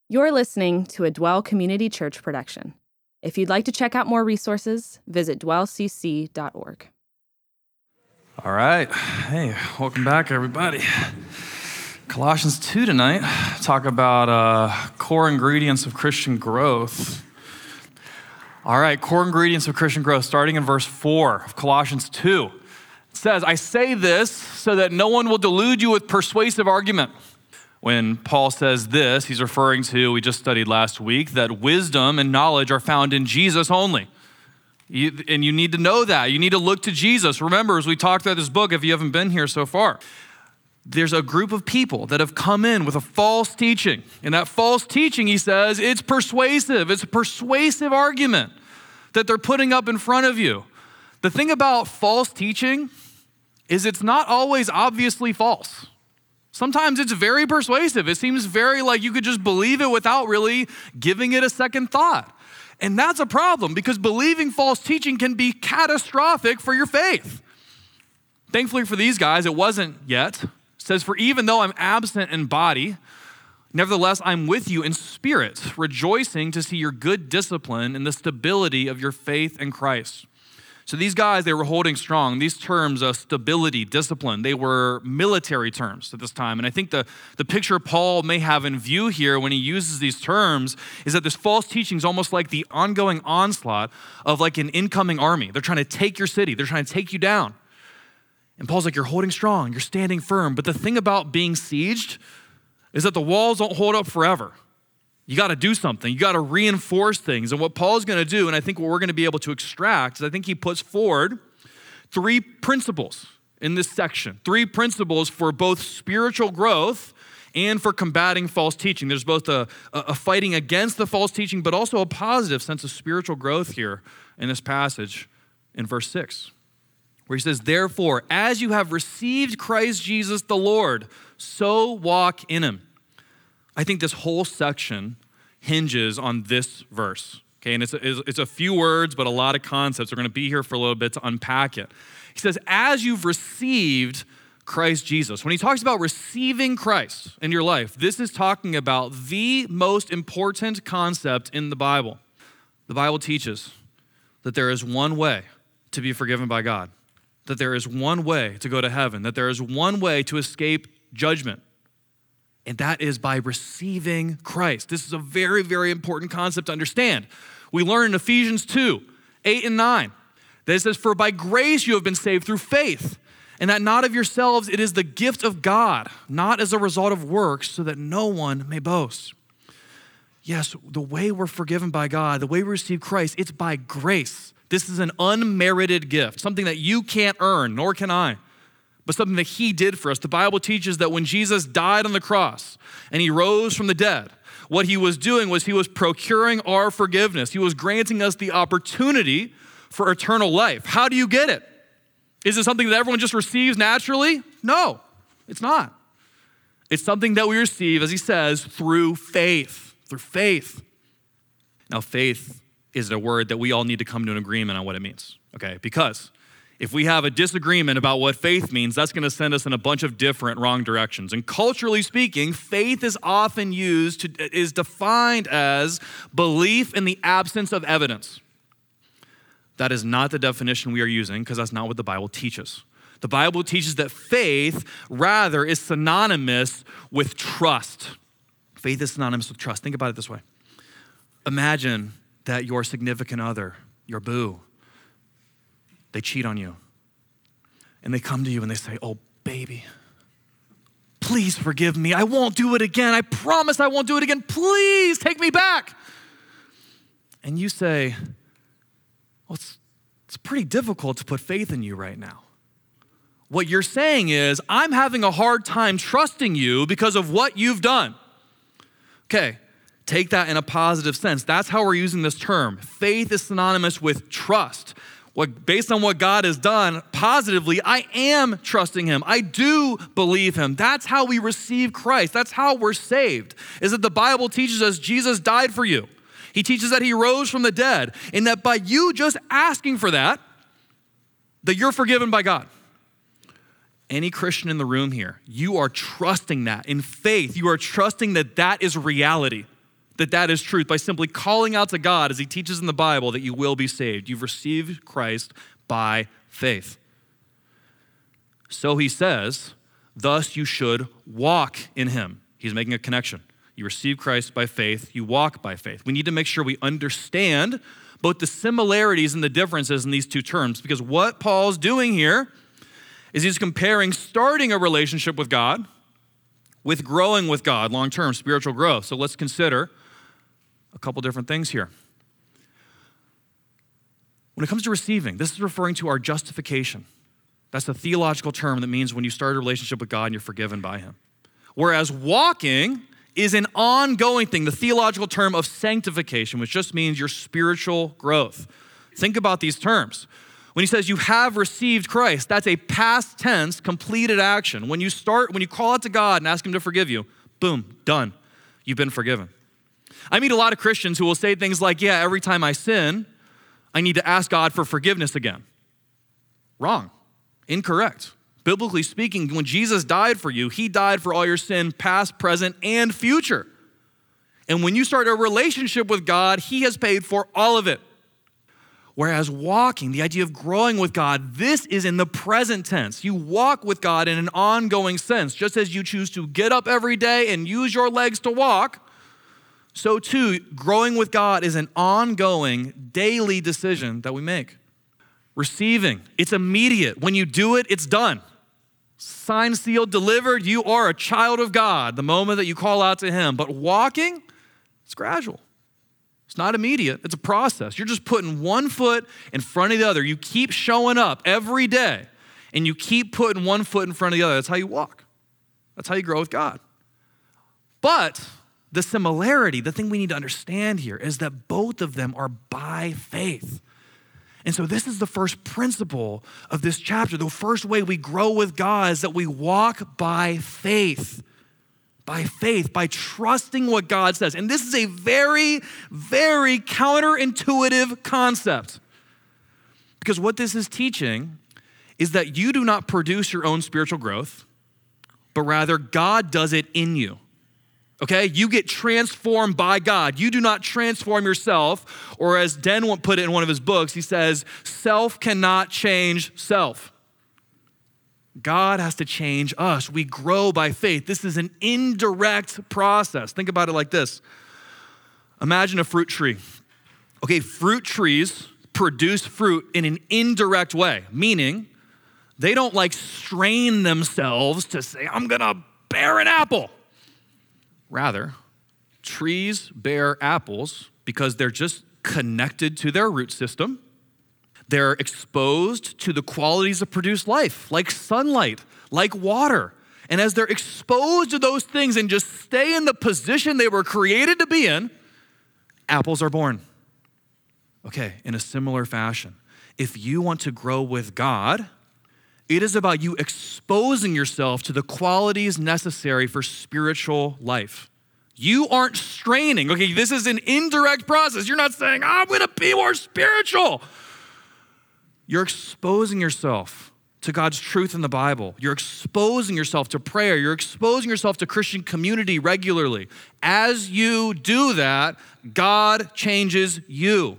You're listening to a Dwell Community Church production. If you'd like to check out more resources, visit dwellcc.org. All right. Hey, welcome back, everybody. Colossians 2 tonight, talk about core ingredients of Christian growth. All right, core ingredients of Christian growth, starting in verse 4 of Colossians 2. It says, I say this so that no one will delude you with persuasive argument. When Paul says this, he's referring to, we just studied last week, that wisdom and knowledge are found in Jesus only. And you need to know that. You need to look to Jesus. Remember, as we talked about this book, if you haven't been here so far, there's a group of people that have come in with a false teaching. And that false teaching, he says, it's persuasive. It's a persuasive argument that they're putting up in front of you. The thing about false teaching is it's not always obviously false. Sometimes it's very persuasive. It seems very like you could just believe it without really giving it a second thought. And that's a problem because believing false teaching can be catastrophic for your faith. Thankfully for these guys, it wasn't yet. It says, for even though I'm absent in body, nevertheless, I'm with you in spirit, rejoicing to see your good discipline and the stability of your faith in Christ. So these guys, they were holding strong. These terms, stability, discipline, they were military terms at this time. And I think the picture Paul may have in view here when he uses these terms is that this false teaching is almost like the ongoing onslaught of like an incoming army. They're trying to take your city. They're trying to take you down. And Paul's like, you're holding strong. You're standing firm. But the thing about being sieged is that the walls don't hold up forever. You got to do something. You got to reinforce things. And what Paul's going to do, and I think what we're going to be able to extract, is I think he puts forward 3 principles in this section. 3 principles for both spiritual growth and for combating false teaching. There's both a fighting against the false teaching, but also a positive sense of spiritual growth here in this passage in verse 6, where he says, therefore, as you have received Christ Jesus the Lord, so walk in him. I think this whole section hinges on this verse, okay? And it's a few words, but a lot of concepts. We're going to be here for a little bit to unpack it. He says, as you've received Christ Jesus. When he talks about receiving Christ in your life, this is talking about the most important concept in the Bible. The Bible teaches that there is one way to be forgiven by God, that there is one way to go to heaven, that there is one way to escape judgment. And that is by receiving Christ. This is a very, very important concept to understand. We learn in Ephesians 2, 8 and 9, that it says, for by grace you have been saved through faith, and that not of yourselves, it is the gift of God, not as a result of works, so that no one may boast. Yes, the way we're forgiven by God, the way we receive Christ, it's by grace. This is an unmerited gift, something that you can't earn, nor can I, but something that he did for us. The Bible teaches that when Jesus died on the cross and he rose from the dead, what he was doing was he was procuring our forgiveness. He was granting us the opportunity for eternal life. How do you get it? Is it something that everyone just receives naturally? No, it's not. It's something that we receive, as he says, through faith, Now, faith is a word that we all need to come to an agreement on what it means, okay? Because if we have a disagreement about what faith means, that's going to send us in a bunch of different wrong directions. And culturally speaking, faith is often is defined as belief in the absence of evidence. That is not the definition we are using because that's not what the Bible teaches. The Bible teaches that faith, rather, is synonymous with trust. Faith is synonymous with trust. Think about it this way. Imagine that your significant other, your boo, they cheat on you. And they come to you and they say, oh, baby, please forgive me. I won't do it again. I promise I won't do it again. Please take me back. And you say, well, it's pretty difficult to put faith in you right now. What you're saying is, I'm having a hard time trusting you because of what you've done. Okay, take that in a positive sense. That's how we're using this term. Faith is synonymous with trust. Based on what God has done positively, I am trusting him. I do believe him. That's how we receive Christ. That's how we're saved, is that the Bible teaches us Jesus died for you. He teaches that he rose from the dead, and that by you just asking for that you're forgiven by God. Any Christian in the room here, you are trusting that in faith. You are trusting that that is reality. that that is truth by simply calling out to God as he teaches in the Bible that you will be saved. You've received Christ by faith. So he says, thus you should walk in him. He's making a connection. You receive Christ by faith, you walk by faith. We need to make sure we understand both the similarities and the differences in these two terms, because what Paul's doing here is he's comparing starting a relationship with God with growing with God, long-term spiritual growth. So let's consider a couple different things here. When it comes to receiving, this is referring to our justification. That's a theological term that means when you start a relationship with God and you're forgiven by him. Whereas walking is an ongoing thing, the theological term of sanctification, which just means your spiritual growth. Think about these terms. When he says you have received Christ, that's a past tense, completed action. When you call out to God and ask him to forgive you, boom, done. You've been forgiven. I meet a lot of Christians who will say things like, yeah, every time I sin, I need to ask God for forgiveness again. Wrong. Incorrect. Biblically speaking, when Jesus died for you, he died for all your sin, past, present, and future. And when you start a relationship with God, he has paid for all of it. Whereas walking, the idea of growing with God, this is in the present tense. You walk with God in an ongoing sense. Just as you choose to get up every day and use your legs to walk, so too, growing with God is an ongoing, daily decision that we make. Receiving, it's immediate. When you do it, it's done. Signed, sealed, delivered, you are a child of God the moment that you call out to him. But walking, it's gradual. It's not immediate, it's a process. You're just putting one foot in front of the other. You keep showing up every day, and you keep putting one foot in front of the other. That's how you walk. That's how you grow with God. But the similarity, the thing we need to understand here is that both of them are by faith. And so this is the first principle of this chapter. The first way we grow with God is that we walk by faith. By faith, by trusting what God says. And this is a very, very counterintuitive concept. Because what this is teaching is that you do not produce your own spiritual growth, but rather God does it in you. Okay, you get transformed by God. You do not transform yourself, or as Den put it in one of his books, he says, self cannot change self. God has to change us. We grow by faith. This is an indirect process. Think about it like this. Imagine a fruit tree. Okay, fruit trees produce fruit in an indirect way, meaning they don't strain themselves to say, I'm gonna bear an apple. Rather, trees bear apples because they're just connected to their root system. They're exposed to the qualities that produce life, like sunlight, like water. And as they're exposed to those things and just stay in the position they were created to be in, apples are born. Okay, in a similar fashion, if you want to grow with God, it is about you exposing yourself to the qualities necessary for spiritual life. You aren't straining. Okay, this is an indirect process. You're not saying, I'm gonna be more spiritual. You're exposing yourself to God's truth in the Bible. You're exposing yourself to prayer. You're exposing yourself to Christian community regularly. As you do that, God changes you.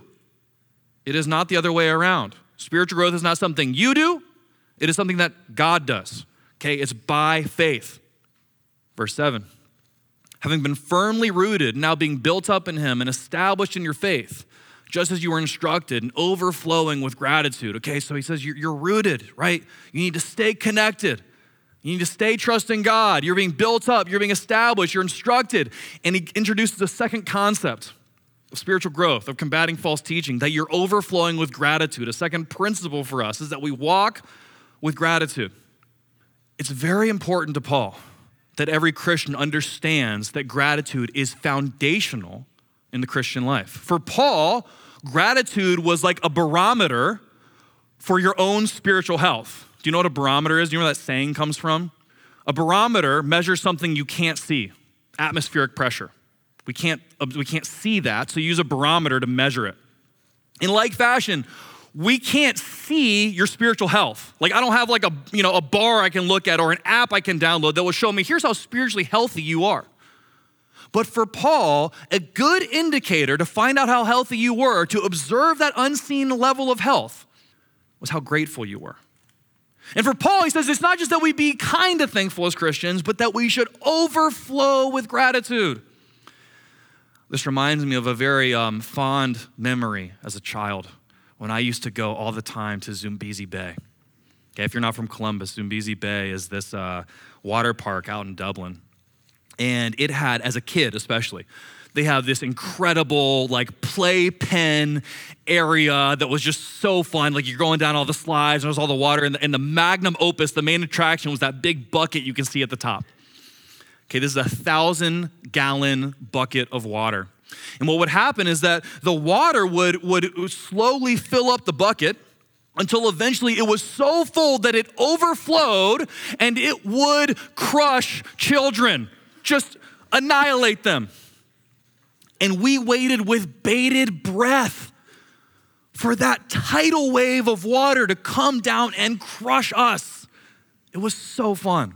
It is not the other way around. Spiritual growth is not something you do. It is something that God does. Okay, it's by faith. Verse 7, having been firmly rooted, now being built up in him and established in your faith, just as you were instructed and overflowing with gratitude. Okay, so he says you're rooted, right? You need to stay connected. You need to stay trusting God. You're being built up. You're being established. You're instructed. And he introduces a second concept of spiritual growth, of combating false teaching, that you're overflowing with gratitude. A second principle for us is that we walk with gratitude. It's very important to Paul that every Christian understands that gratitude is foundational in the Christian life. For Paul, gratitude was like a barometer for your own spiritual health. Do you know what a barometer is? Do you know where that saying comes from? A barometer measures something you can't see, atmospheric pressure. We can't see that, so you use a barometer to measure it. In like fashion, we can't see your spiritual health. I don't have a bar I can look at or an app I can download that will show me, here's how spiritually healthy you are. But for Paul, a good indicator to find out how healthy you were, to observe that unseen level of health, was how grateful you were. And for Paul, he says it's not just that we be kind of thankful as Christians, but that we should overflow with gratitude. This reminds me of a very fond memory as a child when I used to go all the time to Zumbizi Bay. Okay, if you're not from Columbus, Zumbizi Bay is this water park out in Dublin. And it had, as a kid especially, they have this incredible like playpen area that was just so fun. Like you're going down all the slides, and there's all the water, and the magnum opus, the main attraction was that big bucket you can see at the top. Okay, this is a 1,000-gallon bucket of water. And what would happen is that the water would slowly fill up the bucket until eventually it was so full that it overflowed and it would crush children, just annihilate them. And we waited with bated breath for that tidal wave of water to come down and crush us. It was so fun.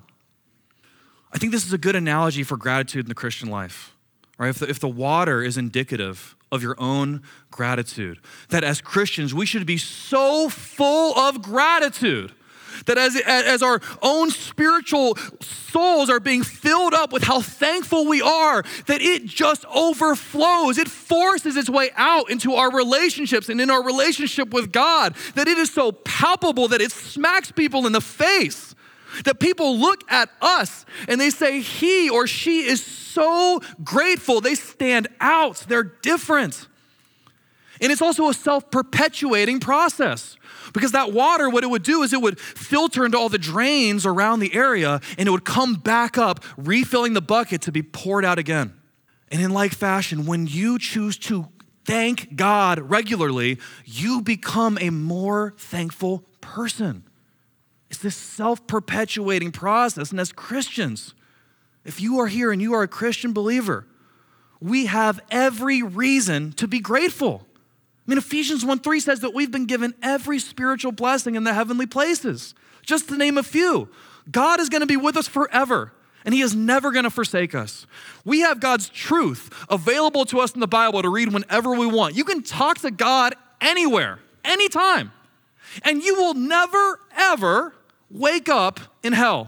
I think this is a good analogy for gratitude in the Christian life, right? If the water is indicative of your own gratitude, that as Christians, we should be so full of gratitude that as our own spiritual souls are being filled up with how thankful we are, that it just overflows. It forces its way out into our relationships and in our relationship with God, that it is so palpable that it smacks people in the face, that people look at us and they say, he or she is so grateful. They stand out. They're different. And it's also a self-perpetuating process. Because that water, what it would do is it would filter into all the drains around the area, and it would come back up, refilling the bucket to be poured out again. And in like fashion, when you choose to thank God regularly, you become a more thankful person. It's this self-perpetuating process. And as Christians, if you are here and you are a Christian believer, we have every reason to be grateful. I mean, Ephesians 1:3 says that we've been given every spiritual blessing in the heavenly places. Just to name a few. God is going to be with us forever, and he is never going to forsake us. We have God's truth available to us in the Bible to read whenever we want. You can talk to God anywhere, anytime, and you will never, ever wake up in hell.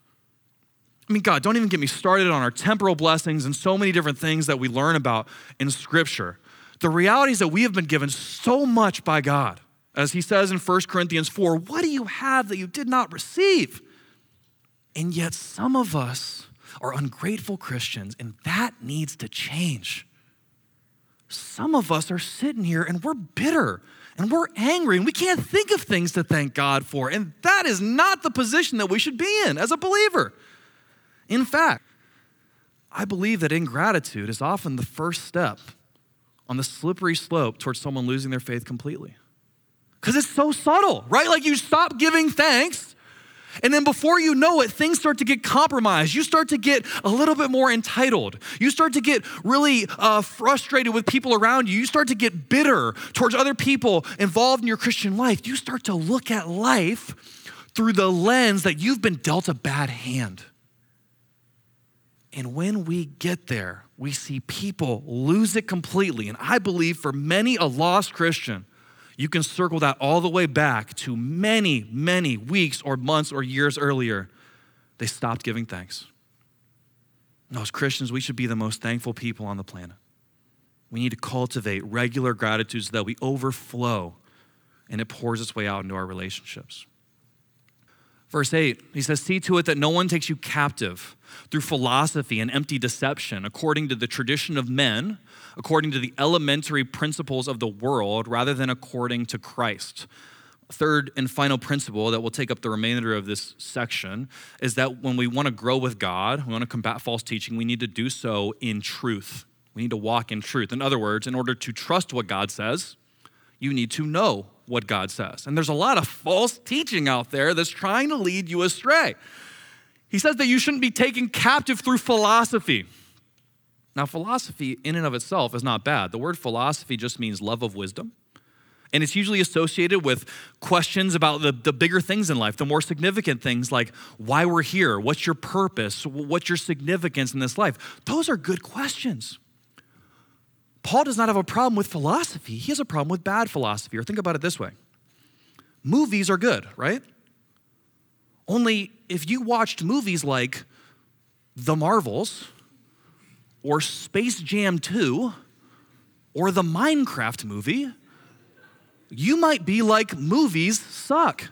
I mean, God, don't even get me started on our temporal blessings and so many different things that we learn about in Scripture. The reality is that we have been given so much by God. As he says in 1 Corinthians 4, what do you have that you did not receive? And yet some of us are ungrateful Christians, and that needs to change. Some of us are sitting here and we're bitter and we're angry and we can't think of things to thank God for. And that is not the position that we should be in as a believer. In fact, I believe that ingratitude is often the first step on the slippery slope towards someone losing their faith completely. Because it's so subtle, right? Like you stop giving thanks, and then before you know it, things start to get compromised. You start to get a little bit more entitled. You start to get really frustrated with people around you. You start to get bitter towards other people involved in your Christian life. You start to look at life through the lens that you've been dealt a bad hand. And when we get there, we see people lose it completely. And I believe for many a lost Christian, you can circle that all the way back to many, many weeks or months or years earlier. They stopped giving thanks. No, as Christians, we should be the most thankful people on the planet. We need to cultivate regular gratitude so that we overflow and it pours its way out into our relationships. Verse 8, he says, see to it that no one takes you captive through philosophy and empty deception, according to the tradition of men, according to the elementary principles of the world, rather than according to Christ. Third and final principle that will take up the remainder of this section is that when we want to grow with God, we want to combat false teaching, we need to do so in truth. We need to walk in truth. In other words, in order to trust what God says, you need to know what God says. And there's a lot of false teaching out there that's trying to lead you astray. He says that you shouldn't be taken captive through philosophy. Now, philosophy in and of itself is not bad. The word philosophy just means love of wisdom. And it's usually associated with questions about the bigger things in life, the more significant things like why we're here, what's your purpose, what's your significance in this life. Those are good questions. Paul does not have a problem with philosophy. He has a problem with bad philosophy. Or think about it this way. Movies are good, right? Only if you watched movies like The Marvels or Space Jam 2 or the Minecraft movie, you might be like, movies suck.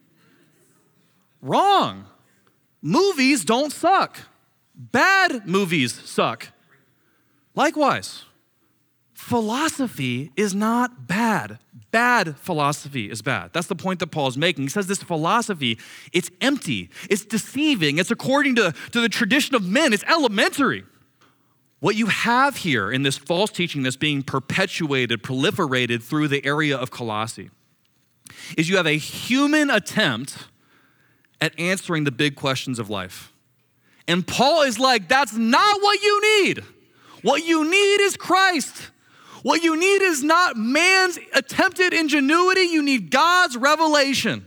Wrong. Movies don't suck. Bad movies suck. Likewise, philosophy is not bad. Bad philosophy is bad. That's the point that Paul's making. He says this philosophy, it's empty, it's deceiving, it's according to the tradition of men, it's elementary. What you have here in this false teaching that's being perpetuated, proliferated through the area of Colossae, is you have a human attempt at answering the big questions of life. And Paul is like, that's not what you need. What you need is Christ. What you need is not man's attempted ingenuity. You need God's revelation.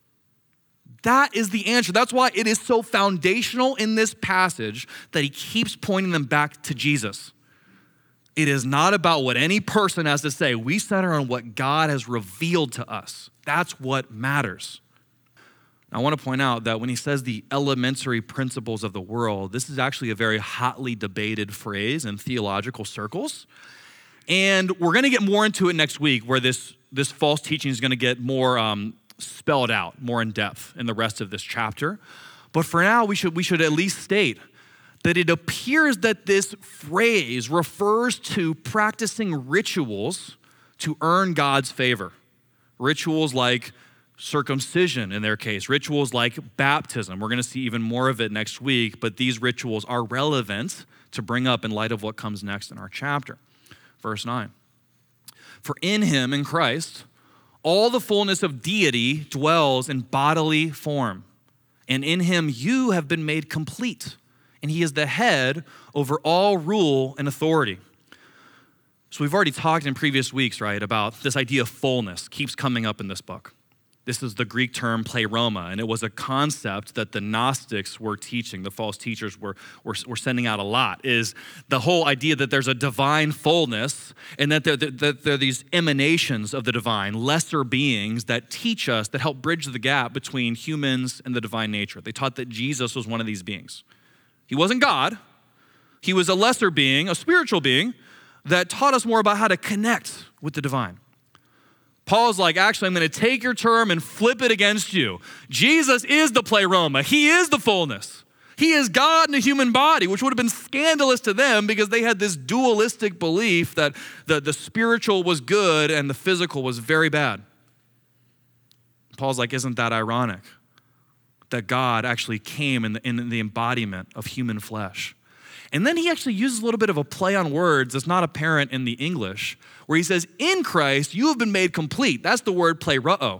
That is the answer. That's why it is so foundational in this passage that he keeps pointing them back to Jesus. It is not about what any person has to say. We center on what God has revealed to us. That's what matters. I want to point out that when he says the elementary principles of the world, this is actually a very hotly debated phrase in theological circles. And we're going to get more into it next week, where this false teaching is going to get more spelled out, more in depth in the rest of this chapter. But for now, we should at least state that it appears that this phrase refers to practicing rituals to earn God's favor. Rituals like circumcision in their case, rituals like baptism. We're going to see even more of it next week, but these rituals are relevant to bring up in light of what comes next in our chapter. Verse 9, for in him, in Christ, all the fullness of deity dwells in bodily form, and in him you have been made complete, and he is the head over all rule and authority. So we've already talked in previous weeks, right, about this idea of fullness keeps coming up in this book. This is the Greek term pleroma, and it was a concept that the Gnostics were teaching, the false teachers were sending out a lot, is the whole idea that there's a divine fullness and that there are these emanations of the divine, lesser beings that teach us, that help bridge the gap between humans and the divine nature. They taught that Jesus was one of these beings. He wasn't God. He was a lesser being, a spiritual being, that taught us more about how to connect with the divine. Paul's like, actually, I'm going to take your term and flip it against you. Jesus is the pleroma. He is the fullness. He is God in a human body, which would have been scandalous to them because they had this dualistic belief that the spiritual was good and the physical was very bad. Paul's like, isn't that ironic? That God actually came in the embodiment of human flesh. And then he actually uses a little bit of a play on words that's not apparent in the English, where he says, in Christ, you have been made complete. That's the word pleroo.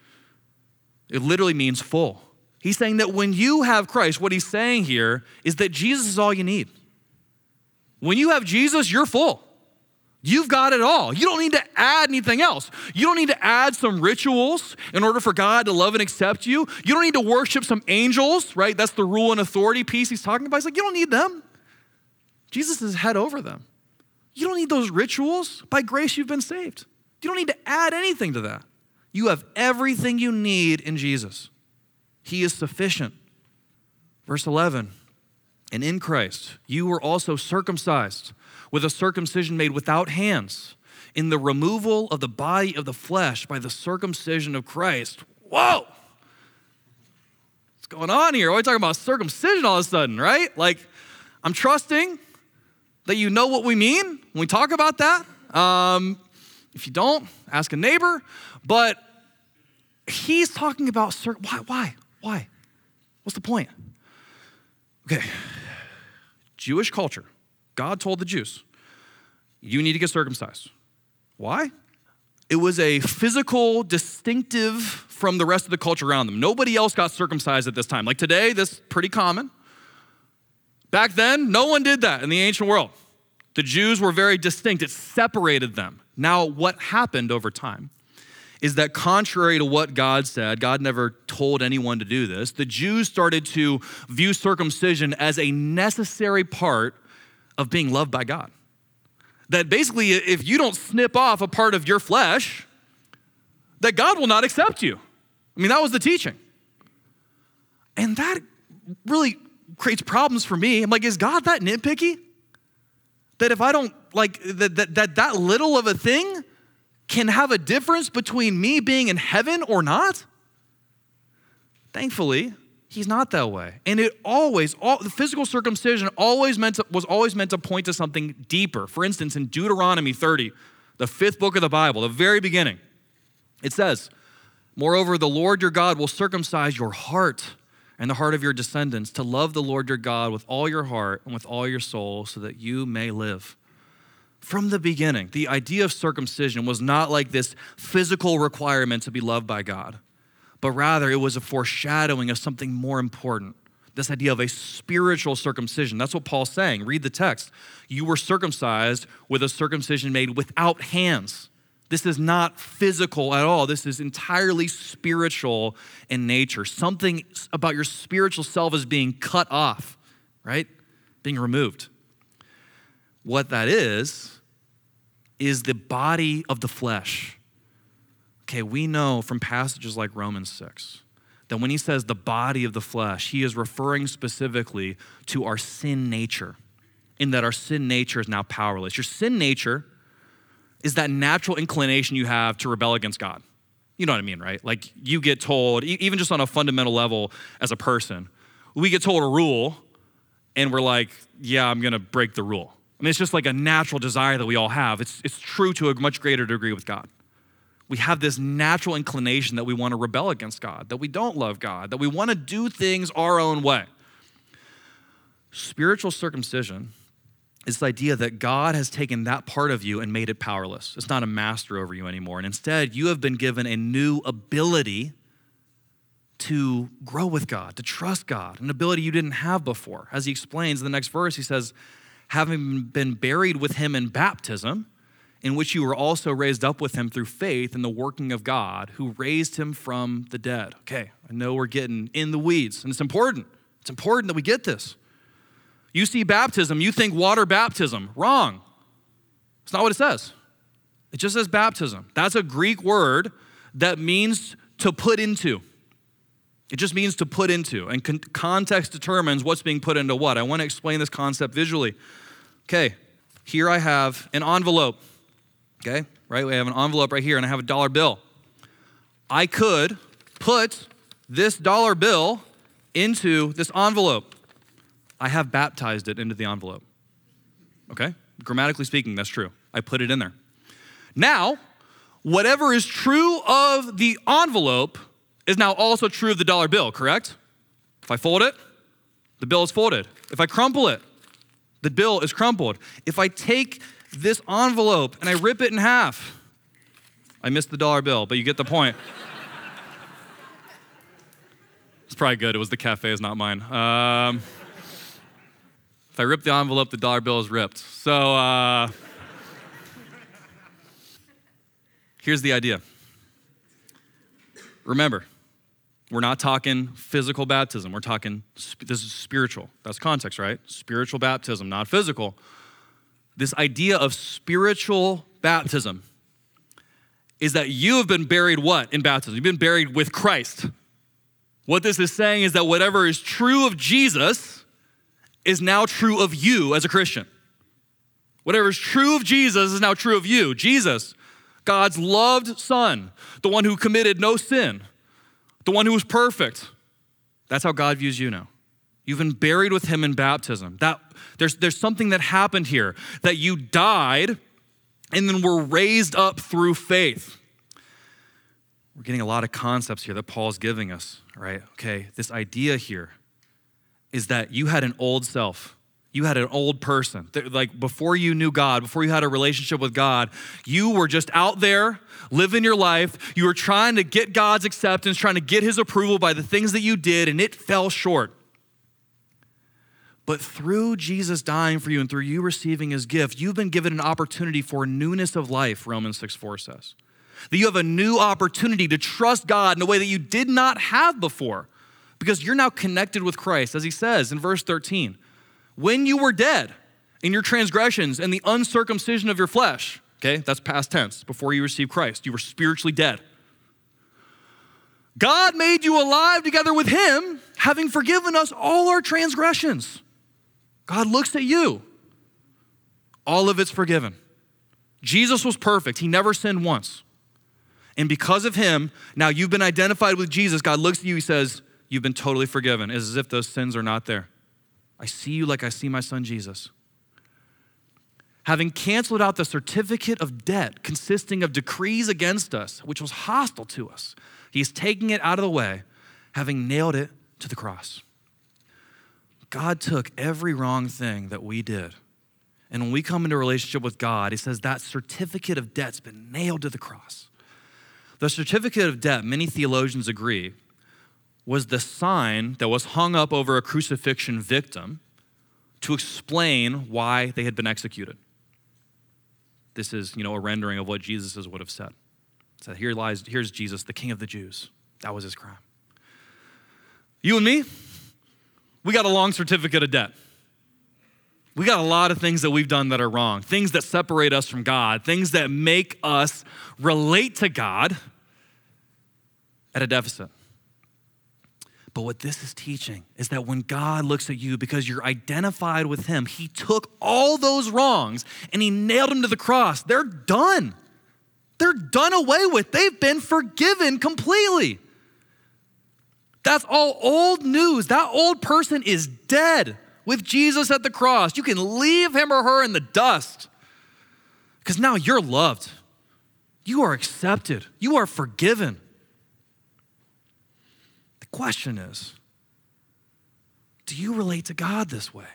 It literally means full. He's saying that when you have Christ, what he's saying here is that Jesus is all you need. When you have Jesus, you're full. You've got it all. You don't need to add anything else. You don't need to add some rituals in order for God to love and accept you. You don't need to worship some angels, right? That's the rule and authority piece he's talking about. He's like, you don't need them. Jesus is head over them. You don't need those rituals. By grace, you've been saved. You don't need to add anything to that. You have everything you need in Jesus. He is sufficient. Verse 11, and in Christ, you were also circumcised with a circumcision made without hands, in the removal of the body of the flesh by the circumcision of Christ. Whoa! What's going on here? Why are we talking about circumcision all of a sudden, right? Like, I'm trusting that you know what we mean when we talk about that. If you don't, ask a neighbor. But he's talking about, why? What's the point? Okay, Jewish culture. God told the Jews, you need to get circumcised. Why? It was a physical distinctive from the rest of the culture around them. Nobody else got circumcised at this time. Like today, this is pretty common. Back then, no one did that in the ancient world. The Jews were very distinct. It separated them. Now, what happened over time is that contrary to what God said, God never told anyone to do this, the Jews started to view circumcision as a necessary part of being loved by God. That basically, if you don't snip off a part of your flesh, that God will not accept you. I mean, that was the teaching. And that really creates problems for me. I'm like, is God that nitpicky? That if I don't, like, that little of a thing can have a difference between me being in heaven or not? Thankfully, he's not that way. And the physical circumcision was always meant to point to something deeper. For instance, in Deuteronomy 30, the 5th book of the Bible, the very beginning, it says, "Moreover, the Lord your God will circumcise your heart and the heart of your descendants to love the Lord your God with all your heart and with all your soul so that you may live." From the beginning, the idea of circumcision was not like this physical requirement to be loved by God, but rather it was a foreshadowing of something more important, this idea of a spiritual circumcision. That's what Paul's saying. Read the text. You were circumcised with a circumcision made without hands. This is not physical at all. This is entirely spiritual in nature. Something about your spiritual self is being cut off, right? Being removed. What that is the body of the flesh. Okay, we know from passages like Romans 6 that when he says the body of the flesh, he is referring specifically to our sin nature, in that our sin nature is now powerless. Your sin nature is that natural inclination you have to rebel against God. You know what I mean, right? Like you get told, even just on a fundamental level as a person, we get told a rule and we're like, yeah, I'm gonna break the rule. I mean, it's just like a natural desire that we all have. It's true to a much greater degree with God. We have this natural inclination that we wanna rebel against God, that we don't love God, that we wanna do things our own way. Spiritual circumcision is the idea that God has taken that part of you and made it powerless. It's not a master over you anymore. And instead, you have been given a new ability to grow with God, to trust God, an ability you didn't have before. As he explains in the next verse, he says, having been buried with him in baptism, in which you were also raised up with him through faith in the working of God, who raised him from the dead. Okay, I know we're getting in the weeds, and it's important. It's important that we get this. You see baptism, you think water baptism. Wrong. It's not what it says. It just says baptism. That's a Greek word that means to put into. It just means to put into, and context determines what's being put into what. I want to explain this concept visually. Okay, here I have an envelope, okay, right? We have an envelope right here, and I have a dollar bill. I could put this dollar bill into this envelope. I have baptized it into the envelope, okay? Grammatically speaking, that's true. I put it in there. Now, whatever is true of the envelope is now also true of the dollar bill, correct? If I fold it, the bill is folded. If I crumple it, the bill is crumpled. If I take this envelope and I rip it in half, I missed the dollar bill, but you get the point. It's probably good. It was the cafe's, not mine. If I rip the envelope, the dollar bill is ripped. So here's the idea. Remember, we're not talking physical baptism. We're talking, this is spiritual. That's context, right? Spiritual baptism, not physical. This idea of spiritual baptism is that you have been buried what in baptism? You've been buried with Christ. What this is saying is that whatever is true of Jesus is now true of you as a Christian. Whatever is true of Jesus is now true of you. Jesus, God's loved son, the one who committed no sin, the one who was perfect. That's how God views you now. You've been buried with him in baptism. There's something that happened here, that you died and then were raised up through faith. We're getting a lot of concepts here that Paul's giving us, right? Okay, this idea here is that you had an old self. You had an old person. Like before you knew God, before you had a relationship with God, you were just out there living your life. You were trying to get God's acceptance, trying to get his approval by the things that you did, and it fell short. But through Jesus dying for you and through you receiving his gift, you've been given an opportunity for newness of life, Romans 6:4 says. that you have a new opportunity to trust God in a way that you did not have before because you're now connected with Christ. As he says in verse 13, when you were dead in your transgressions and the uncircumcision of your flesh, okay, that's past tense, before you received Christ, you were spiritually dead. God made you alive together with him, having forgiven us all our transgressions. God looks at you. All of it's forgiven. Jesus was perfect. He never sinned once. And because of him, now you've been identified with Jesus. God looks at you, he says, you've been totally forgiven. It's as if those sins are not there. I see you like I see my son Jesus. Having canceled out the certificate of debt consisting of decrees against us, which was hostile to us, he's taking it out of the way, having nailed it to the cross. God took every wrong thing that we did. And when we come into a relationship with God, he says that certificate of debt's been nailed to the cross. The certificate of debt, many theologians agree, was the sign that was hung up over a crucifixion victim to explain why they had been executed. This is, a rendering of what Jesus would have said. So here's Jesus, the King of the Jews. That was his crime. You and me, we got a long certificate of debt. We got a lot of things that we've done that are wrong, things that separate us from God, things that make us relate to God at a deficit. But what this is teaching is that when God looks at you because you're identified with him, he took all those wrongs and he nailed them to the cross. They're done. They're done away with. They've been forgiven completely. That's all old news. That old person is dead with Jesus at the cross. You can leave him or her in the dust because now you're loved. You are accepted. You are forgiven. The question is, do you relate to God this way?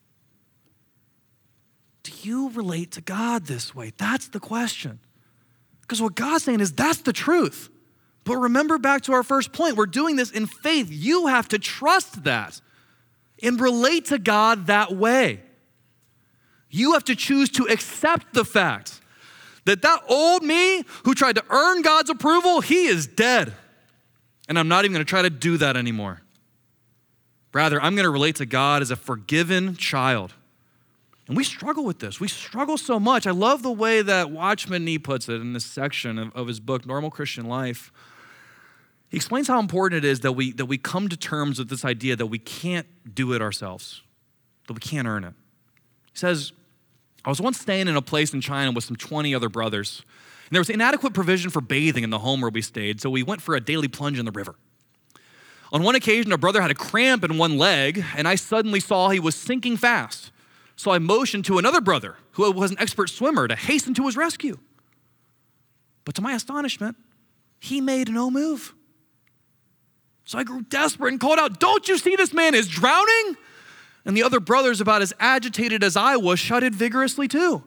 Do you relate to God this way? That's the question. Because what God's saying is that's the truth. But remember back to our first point, we're doing this in faith. You have to trust that and relate to God that way. You have to choose to accept the fact that old me who tried to earn God's approval, he is dead. And I'm not even going to try to do that anymore. Rather, I'm going to relate to God as a forgiven child. And we struggle with this. We struggle so much. I love the way that Watchman Nee puts it in this section of his book, Normal Christian Life. He explains how important it is that we come to terms with this idea that we can't do it ourselves, that we can't earn it. He says, I was once staying in a place in China with some 20 other brothers, and there was inadequate provision for bathing in the home where we stayed, so we went for a daily plunge in the river. On one occasion, our brother had a cramp in one leg, and I suddenly saw he was sinking fast. So I motioned to another brother, who was an expert swimmer, to hasten to his rescue. But to my astonishment, he made no move. So I grew desperate and called out, "Don't you see this man is drowning?" And the other brothers, about as agitated as I was, shouted vigorously too.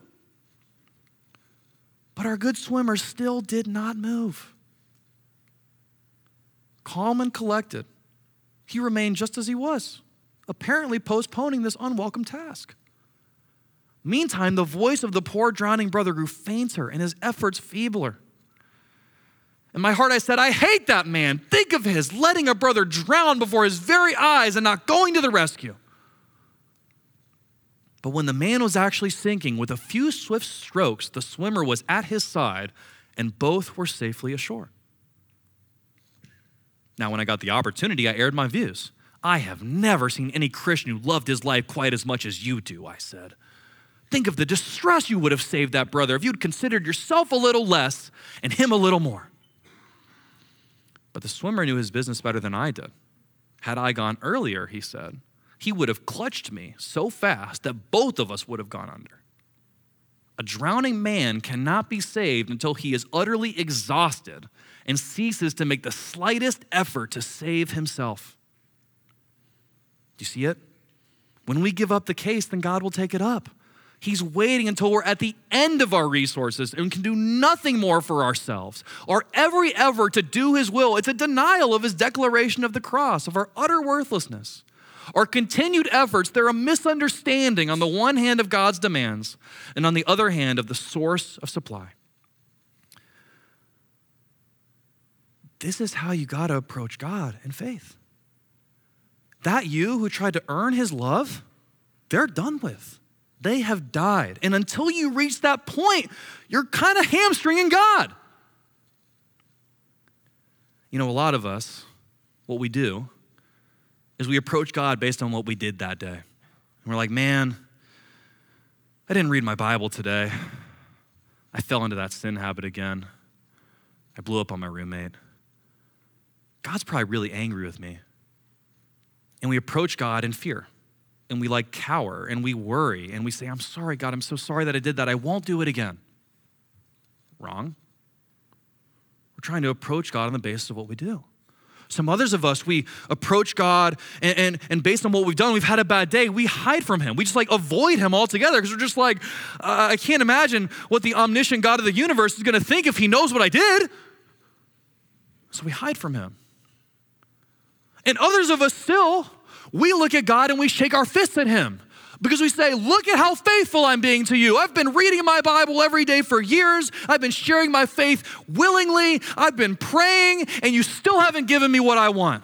But our good swimmer still did not move. Calm and collected, he remained just as he was, apparently postponing this unwelcome task. Meantime, the voice of the poor drowning brother grew fainter and his efforts feebler. In my heart, I said, I hate that man. Think of his letting a brother drown before his very eyes and not going to the rescue. But when the man was actually sinking, with a few swift strokes, the swimmer was at his side and both were safely ashore. Now, when I got the opportunity, I aired my views. I have never seen any Christian who loved his life quite as much as you do, I said. Think of the distress you would have saved that brother if you'd considered yourself a little less and him a little more. But the swimmer knew his business better than I did. Had I gone earlier, he said, he would have clutched me so fast that both of us would have gone under. A drowning man cannot be saved until he is utterly exhausted and ceases to make the slightest effort to save himself. Do you see it? When we give up the case, then God will take it up. He's waiting until we're at the end of our resources and can do nothing more for ourselves. Our every effort to do his will, it's a denial of his declaration of the cross, of our utter worthlessness. Our continued efforts, they're a misunderstanding on the one hand of God's demands and on the other hand of the source of supply. this is how you got to approach God in faith. That you who tried to earn his love, they're done with. They have died. And until you reach that point, you're kind of hamstringing God. You know, a lot of us, what we do is we approach God based on what we did that day. And we're like, man, I didn't read my Bible today. I fell into that sin habit again. I blew up on my roommate. God's probably really angry with me. And we approach God in fear. And we like cower and we worry and we say, I'm sorry, God, I'm so sorry that I did that. I won't do it again. Wrong. We're trying to approach God on the basis of what we do. Some others of us, we approach God and based on what we've done, we've had a bad day, we hide from him. We just like avoid him altogether because we're just like, I can't imagine what the omniscient God of the universe is gonna think if he knows what I did. So we hide from him. And others of us still, we look at God and we shake our fists at him because we say, look at how faithful I'm being to you. I've been reading my Bible every day for years. I've been sharing my faith willingly. I've been praying, and you still haven't given me what I want.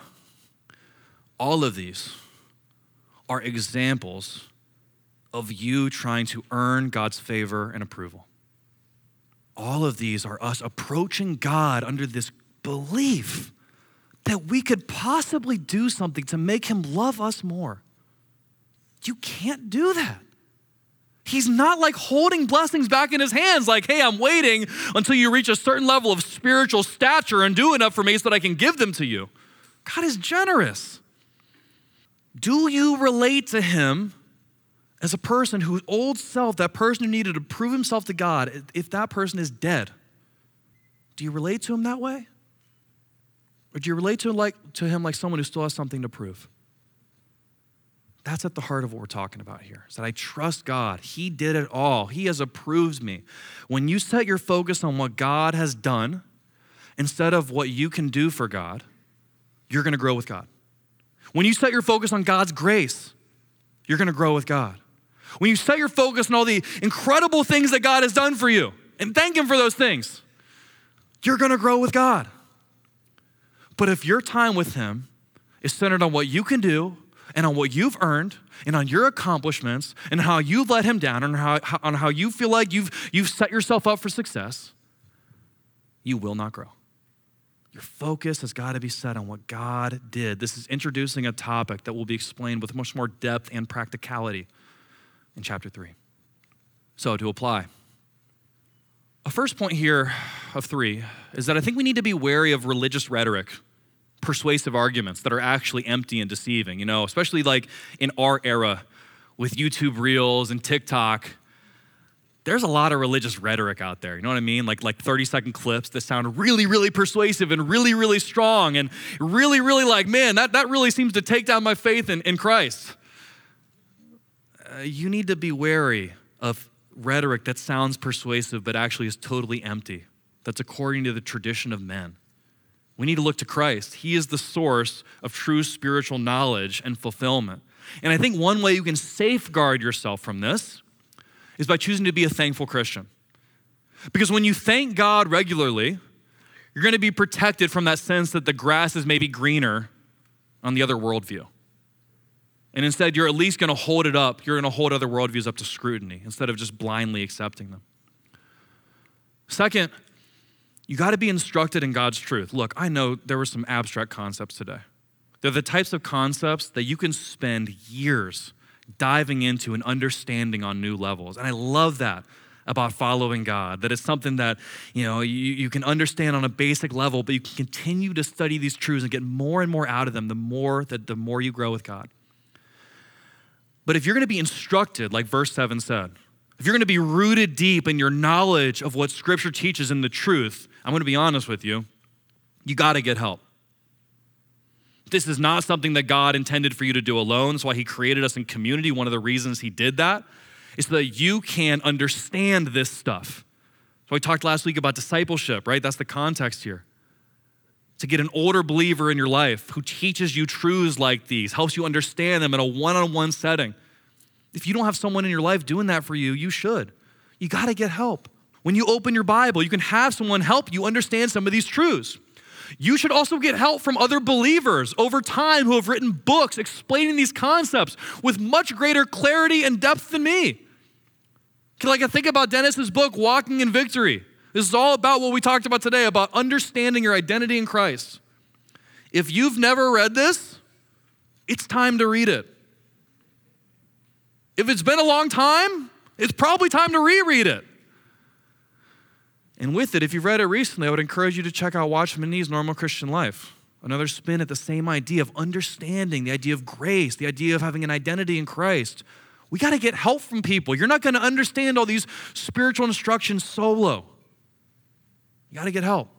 All of these are examples of you trying to earn God's favor and approval. All of these are us approaching God under this belief that we could possibly do something to make him love us more. You can't do that. He's not like holding blessings back in his hands like, hey, I'm waiting until you reach a certain level of spiritual stature and do enough for me so that I can give them to you. God is generous. Do you relate to him as a person whose old self, that person who needed to prove himself to God, if that person is dead? Do you relate to him that way? Or do you relate to him like someone who still has something to prove? That's at the heart of what we're talking about here. Is that I trust God. He did it all. He has approved me. When you set your focus on what God has done instead of what you can do for God, you're going to grow with God. When you set your focus on God's grace, you're going to grow with God. When you set your focus on all the incredible things that God has done for you and thank him for those things, you're going to grow with God. But if your time with him is centered on what you can do and on what you've earned and on your accomplishments and how you've let him down and on how you feel like you've set yourself up for success, you will not grow. Your focus has got to be set on what God did. This is introducing a topic that will be explained with much more depth and practicality in chapter 3. So to apply, a first point here of 3 is that I think we need to be wary of religious rhetoric, persuasive arguments that are actually empty and deceiving, especially like in our era with YouTube Reels and TikTok. There's a lot of religious rhetoric out there, you know what I mean? Like 30-second clips that sound really, really persuasive and really, really strong and really, really like, man, that really seems to take down my faith in Christ. You need to be wary of rhetoric that sounds persuasive but actually is totally empty, that's according to the tradition of men. We need to look to Christ. He is the source of true spiritual knowledge and fulfillment. And I think one way you can safeguard yourself from this is by choosing to be a thankful Christian. Because when you thank God regularly, you're going to be protected from that sense that the grass is maybe greener on the other worldview. And instead, you're at least going to hold it up. You're going to hold other worldviews up to scrutiny instead of just blindly accepting them. Second, you got to be instructed in God's truth. Look, I know there were some abstract concepts today. They're the types of concepts that you can spend years diving into and understanding on new levels. And I love that about following God, that it's something that you can understand on a basic level, but you can continue to study these truths and get more and more out of them the more you grow with God. But if you're going to be instructed, like verse 7 said, if you're going to be rooted deep in your knowledge of what Scripture teaches in the truth, I'm going to be honest with you, you got to get help. This is not something that God intended for you to do alone. That's why he created us in community. One of the reasons he did that is so that you can understand this stuff. So we talked last week about discipleship, right? That's the context here. To get an older believer in your life who teaches you truths like these, helps you understand them in a one-on-one setting. If you don't have someone in your life doing that for you, you should. You got to get help. When you open your Bible, you can have someone help you understand some of these truths. You should also get help from other believers over time who have written books explaining these concepts with much greater clarity and depth than me. Like I think about Dennis's book, Walking in Victory. This is all about what we talked about today, about understanding your identity in Christ. If you've never read this, it's time to read it. If it's been a long time, it's probably time to reread it. And with it, if you've read it recently, I would encourage you to check out Watchman Nee's Normal Christian Life. Another spin at the same idea of understanding, the idea of grace, the idea of having an identity in Christ. We got to get help from people. You're not going to understand all these spiritual instructions solo. You got to get help.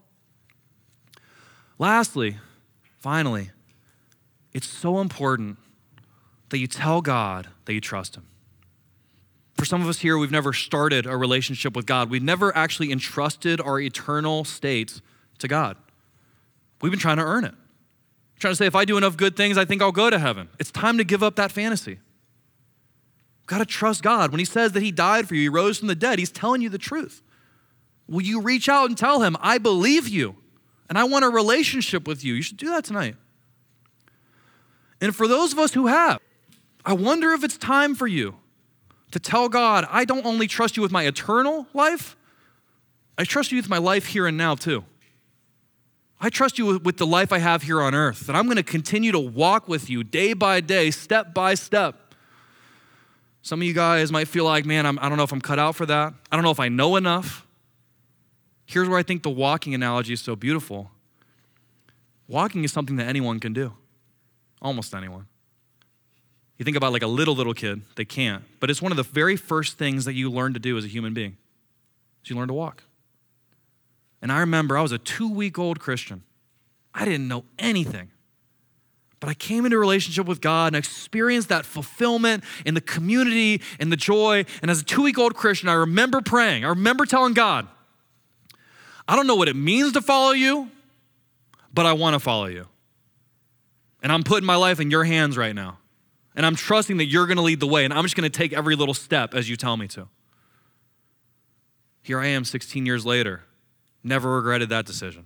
Lastly, finally, it's so important that you tell God that you trust him. For some of us here, we've never started a relationship with God. We've never actually entrusted our eternal state to God. We've been trying to earn it. Trying to say, if I do enough good things, I think I'll go to heaven. It's time to give up that fantasy. You've got to trust God. When he says that he died for you, he rose from the dead, he's telling you the truth. Will you reach out and tell him, I believe you, and I want a relationship with you? You should do that tonight. And for those of us who have, I wonder if it's time for you to tell God, I don't only trust you with my eternal life, I trust you with my life here and now too. I trust you with the life I have here on earth, and I'm going to continue to walk with you day by day, step by step. Some of you guys might feel like, man, I don't know if I'm cut out for that. I don't know if I know enough. Here's where I think the walking analogy is so beautiful. Walking is something that anyone can do, almost anyone. You think about like a little kid, they can't. But it's one of the very first things that you learn to do as a human being, is you learn to walk. And I remember I was a 2-week-old Christian. I didn't know anything. But I came into a relationship with God and I experienced that fulfillment in the community and the joy. And as a 2-week-old Christian, I remember praying. I remember telling God, I don't know what it means to follow you, but I want to follow you. And I'm putting my life in your hands right now. And I'm trusting that you're going to lead the way, and I'm just going to take every little step as you tell me to. Here I am 16 years later, never regretted that decision.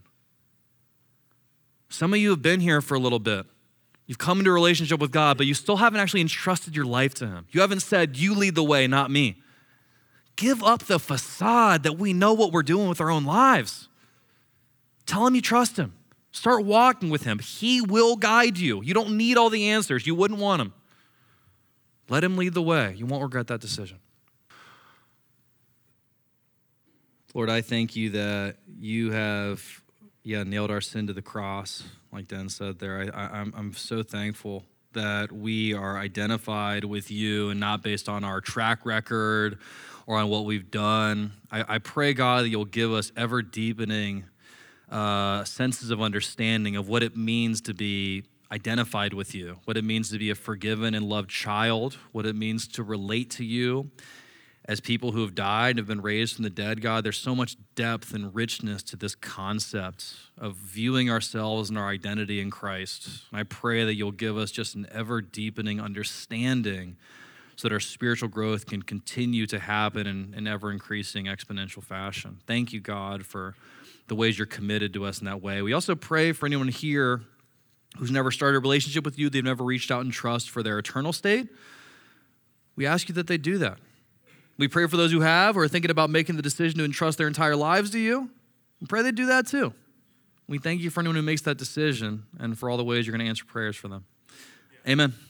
Some of you have been here for a little bit. You've come into a relationship with God, but you still haven't actually entrusted your life to him. You haven't said, you lead the way, not me. Give up the facade that we know what we're doing with our own lives. Tell him you trust him. Start walking with him. He will guide you. You don't need all the answers. You wouldn't want them. Let him lead the way. You won't regret that decision. Lord, I thank you that you have, nailed our sin to the cross, like Dan said there. I'm so thankful that we are identified with you and not based on our track record or on what we've done. I pray, God, that you'll give us ever deepening senses of understanding of what it means to be identified with you, what it means to be a forgiven and loved child, what it means to relate to you as people who have died and have been raised from the dead. God, there's so much depth and richness to this concept of viewing ourselves and our identity in Christ. And I pray that you'll give us just an ever deepening understanding so that our spiritual growth can continue to happen in ever increasing exponential fashion. Thank you, God, for the ways you're committed to us in that way. We also pray for anyone here who's never started a relationship with you, they've never reached out in trust for their eternal state. We ask you that they do that. We pray for those who have or are thinking about making the decision to entrust their entire lives to you. We pray they do that too. We thank you for anyone who makes that decision and for all the ways you're going to answer prayers for them. Amen.